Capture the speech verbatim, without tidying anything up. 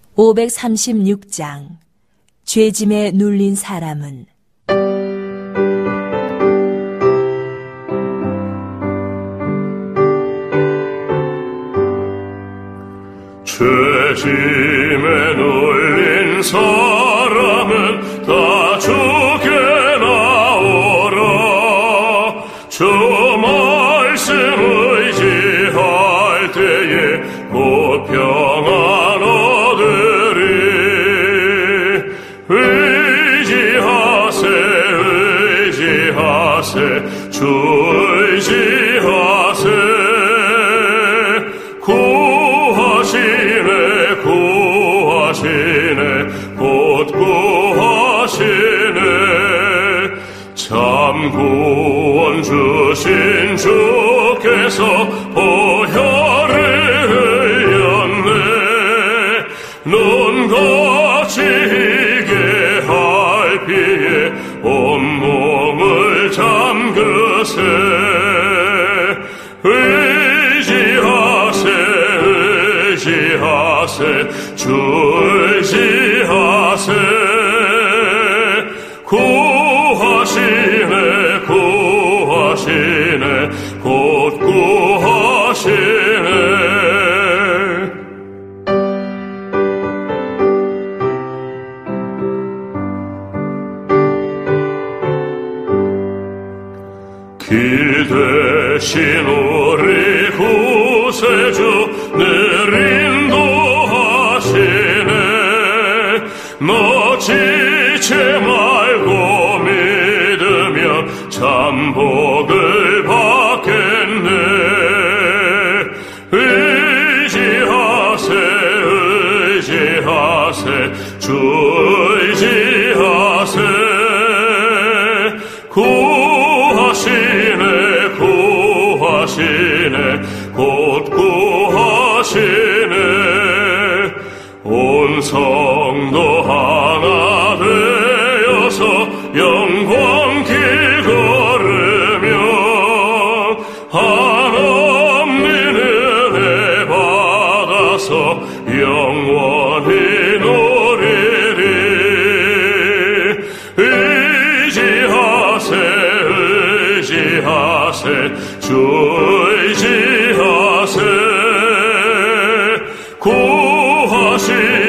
오백삼십육 장 죄짐에 눌린 사람은. 죄짐에 눌린 사람은 다 주께 나오라. 주 말씀 의지할 때에 곧 평안 얻으리. 의지하세 의지하세 주 의지하세. 구하시네 구하시네 곧 구하시네. 참 구원 주신 주께서 보혈을 흘렸네. 눈같이 희게 할 피에 온몸을 잠그세. 의지하세 의지하세 주 의지하세. 구하시네 구하시네 곧 구하시네. 길 대신 우리 구세주 늘 인도하시네. 너 지체 말고 믿으면 참 복을 받겠네. 의지하세 의지하세 주 의지하세. 구하시네 구하시네 곧 구하시네. 온 성도 하나 되어서 영광 길 걸으며 하나님 은혜 받아서 영원히 누리리. 의지하세 의지하세 주 의지하세. 구하시